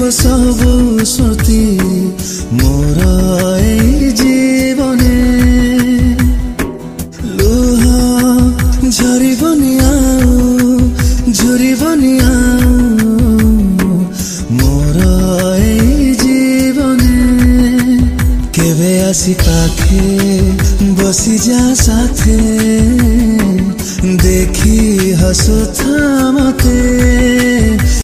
सबु स्मृति मोर ए जीवने लुह झरिबनी आउ झुरिबनी आउ मोर ए जीवने केबे आसी पाखे बसी जा साथे देखी हसुथा मते।